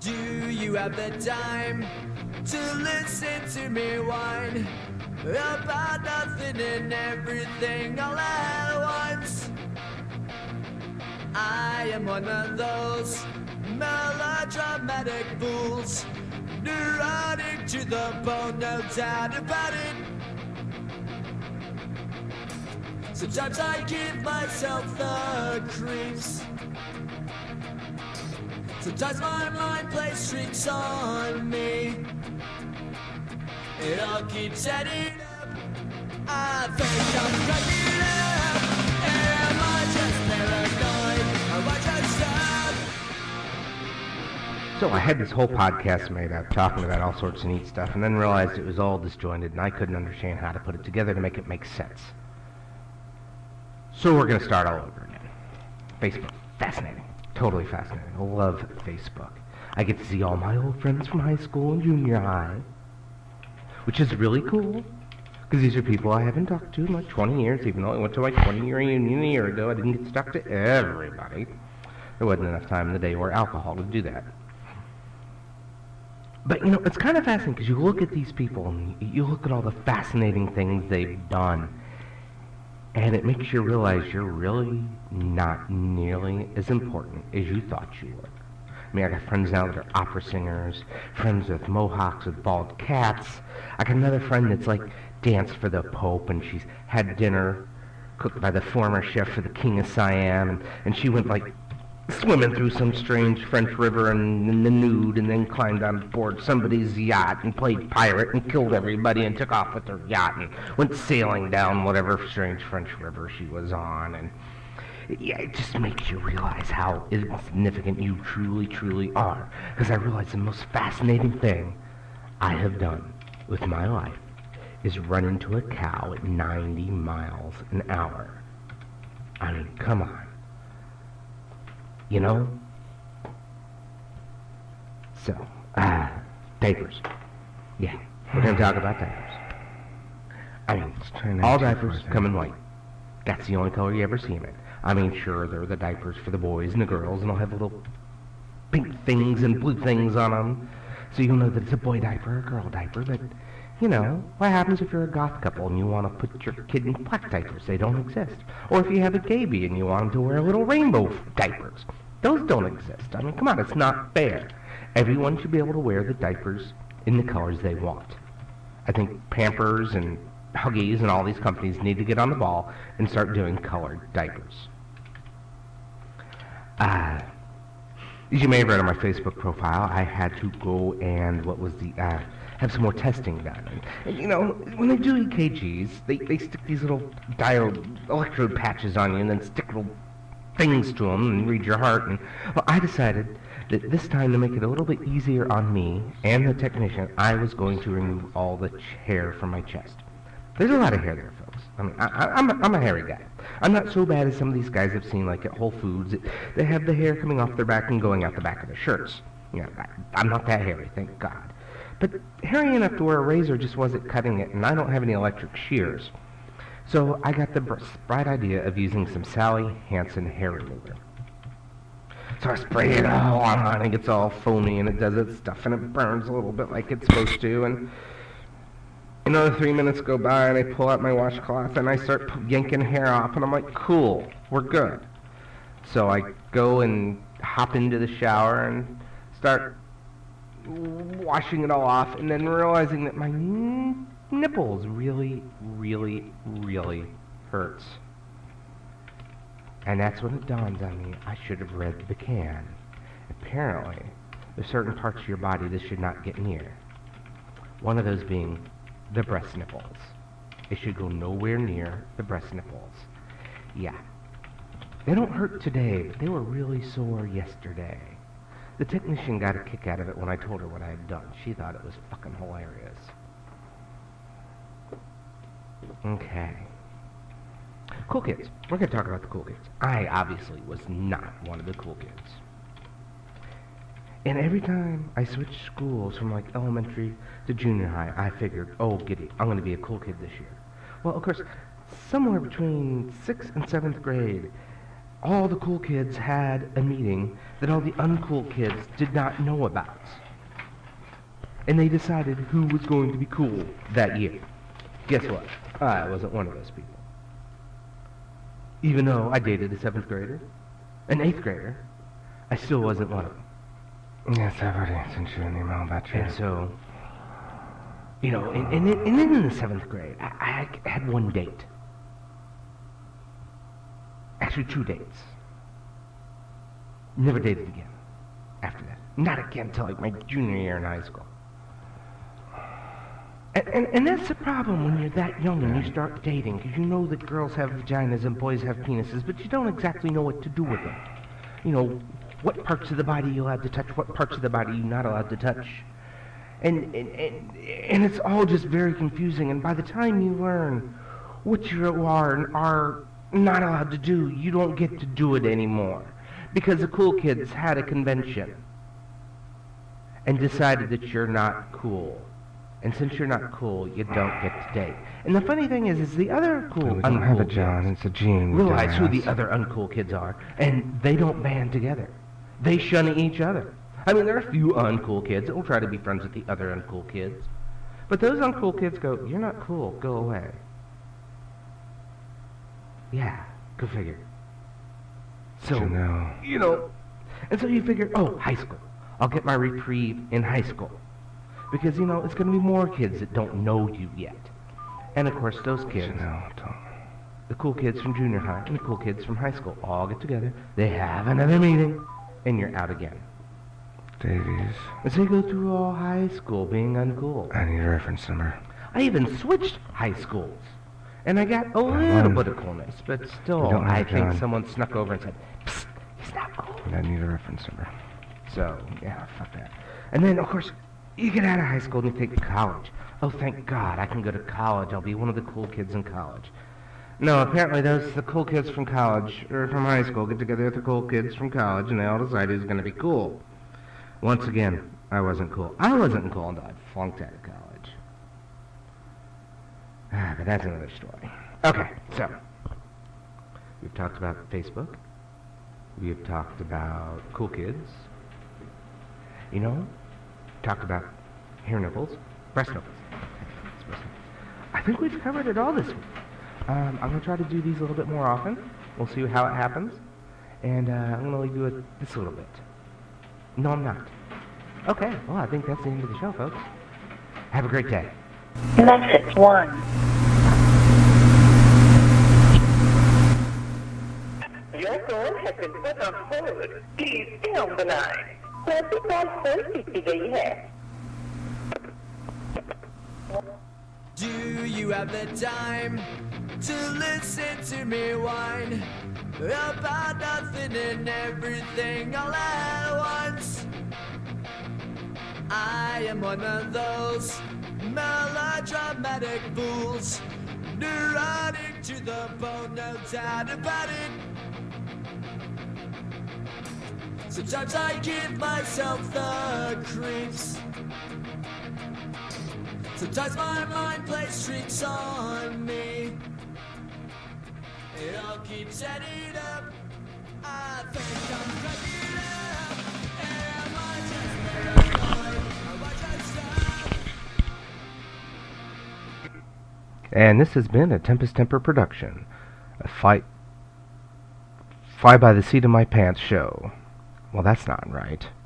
Do you have the time to listen to me whine about nothing and everything all at once? I am one of those melodramatic fools, neurotic to the bone, no doubt about it. Sometimes I give myself the creeps. Sometimes my mind plays tricks on me. It all keeps adding up. I think I'm cracking up. Am I just paranoid? Am I just up? So I had this whole podcast made up, talking about all sorts of neat stuff, and then realized it was all disjointed, and I couldn't understand how to put it together to make it make sense. So we're going to start all over again. Facebook. Fascinating. Totally fascinating. I love Facebook. I get to see all my old friends from high school and junior high, which is really cool, because these are people I haven't talked to in like 20 years, even though I went to my 20-year reunion a year ago. I didn't get to talk to everybody. There wasn't enough time in the day or alcohol to do that. But, you know, it's kind of fascinating, because you look at these people, and you look at all the fascinating things they've done, and it makes you realize you're really not nearly as important as you thought you were. I mean, I got friends now that are opera singers, friends with mohawks with bald cats. I got another friend that's like danced for the Pope, and she's had dinner cooked by the former chef for the King of Siam, and she went like swimming through some strange French river in the nude, and then climbed on board somebody's yacht and played pirate and killed everybody and took off with her yacht and went sailing down whatever strange French river she was on. And yeah, it just makes you realize how insignificant you truly, truly are. Because I realize the most fascinating thing I have done with my life is run into a cow at 90 miles an hour. I mean, come on. You know? So, diapers. Yeah, we're going to talk about diapers. I mean, all diapers come in white. That's the only color you ever see them in. I mean, sure, there are the diapers for the boys and the girls, and they'll have little pink things and blue things on them, so you'll know that it's a boy diaper or a girl diaper. But, you know, what happens if you're a goth couple and you want to put your kid in black diapers? They don't exist. Or if you have a baby and you want them to wear little rainbow diapers. Those don't exist. I mean, come on, it's not fair. Everyone should be able to wear the diapers in the colors they want. I think Pampers and Huggies and all these companies need to get on the ball and start doing colored diapers. As you may have read on my Facebook profile, I had to go and have some more testing done. And you know, when they do EKGs, they stick these little diode electrode patches on you and then stick little things to them and read your heart. And well, I decided that this time, to make it a little bit easier on me and the technician, I was going to remove all the hair from my chest. There's a lot of hair there, folks. I mean, I'm a hairy guy. I'm not so bad as some of these guys I've seen, like at Whole Foods. They have the hair coming off their back and going out the back of their shirts. You know, I'm not that hairy, thank God. But hairy enough to where a razor just wasn't cutting it, and I don't have any electric shears. So I got the bright idea of using some Sally Hansen hair remover. So I spray it all on, and it gets all foamy, and it does its stuff, and it burns a little bit like it's supposed to, and another 3 minutes go by, and I pull out my washcloth, and I start yanking hair off, and I'm like, cool, we're good. So I go and hop into the shower and start washing it all off, and then realizing that my nipples really, really, really hurts. And that's when it dawns on me, I should have read the can. Apparently, there's certain parts of your body this should not get near. One of those being the breast nipples. It should go nowhere near the breast nipples. Yeah. They don't hurt today, but they were really sore yesterday. The technician got a kick out of it when I told her what I had done. She thought it was fucking hilarious. Okay. Cool kids. We're going to talk about the cool kids. I obviously was not one of the cool kids. And every time I switched schools from like elementary to junior high, I figured, oh, giddy, I'm going to be a cool kid this year. Well, of course, somewhere between 6th and 7th grade, all the cool kids had a meeting that all the uncool kids did not know about. And they decided who was going to be cool that year. Guess what? I wasn't one of those people. Even though I dated a 7th grader, an 8th grader, I still wasn't one of them. Yes, I've already sent you an email about you. And so, you know, and then in the 7th grade, I had one date. Actually, 2 dates. Never dated again after that. Not again until like my junior year in high school. And that's the problem when you're that young and you start dating, because you know that girls have vaginas and boys have penises, but you don't exactly know what to do with them. You know, what parts of the body you're allowed to touch, what parts of the body you're not allowed to touch. And it's all just very confusing, and by the time you learn what you are and are not allowed to do, you don't get to do it anymore. Because the cool kids had a convention and decided that you're not cool. And since you're not cool, you don't get to date. And the funny thing is the other cool, We don't have uncool it, John. kids It's a gene. realize who the dumbass. other uncool kids are, and they don't band together. They shun each other. I mean, there are a few uncool kids that will try to be friends with the other uncool kids. But those uncool kids go, "You're not cool, go away." Yeah, go figure. So, you know, and so you figure, oh, high school. I'll get my reprieve in high school. Because, you know, it's going to be more kids that don't know you yet. And, of course, those kids, the cool kids from junior high and the cool kids from high school all get together. They have another meeting, and you're out again. Davies. And so you go through all high school being uncool. I need a reference number. I even switched high schools. And I got a little bit of coolness, but still, don't know, I think John. someone snuck over and said, "Psst, he's not cool." I need a reference number. So, yeah, fuck that. And then, of course, you get out of high school and you take college. Oh, thank God, I can go to college. I'll be one of the cool kids in college. No, apparently the cool kids from college, or from high school, get together with the cool kids from college, and they all decide who's going to be cool. Once again, I wasn't cool. I wasn't cool until I flunked out of college. But that's another story. Okay, so, we've talked about Facebook. We've talked about cool kids. You know, talked about hair nipples, breast nipples. I think we've covered it all this week. I'm going to try to do these a little bit more often. We'll see how it happens. And I'm going to leave you with this a little bit. No, I'm not. Okay, well, I think that's the end of the show, folks. Have a great day. Message 1. Your call has been put on hold. Please stay on the line. Press the call first if you have. Do you have the time to listen to me whine about nothing and everything all at once? I am one of those melodramatic fools, neurotic to the bone, no doubt about it. Sometimes I give myself the creeps. Sometimes my mind plays tricks on me. It all keeps adding up. I think I'm cracking up. Am I just paranoid? Am I just And this has been a Tempest Temper production. A Fly by the Seat of My Pants show. Well, that's not right.